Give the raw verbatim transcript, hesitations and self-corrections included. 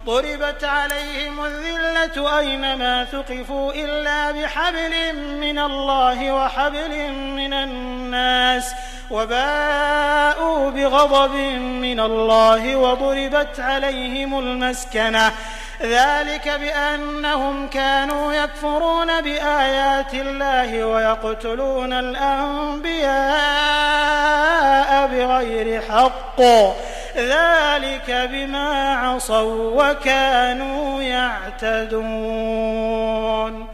ضربت عليهم الذلة أينما ثقفوا إلا بحبل من الله وحبل من الناس وباءوا بغضب من الله وضربت عليهم المسكنة ذلك بأنهم كانوا يكفرون بآيات الله ويقتلون الأنبياء بغير حق ذلك بما عصوا وكانوا يعتدون.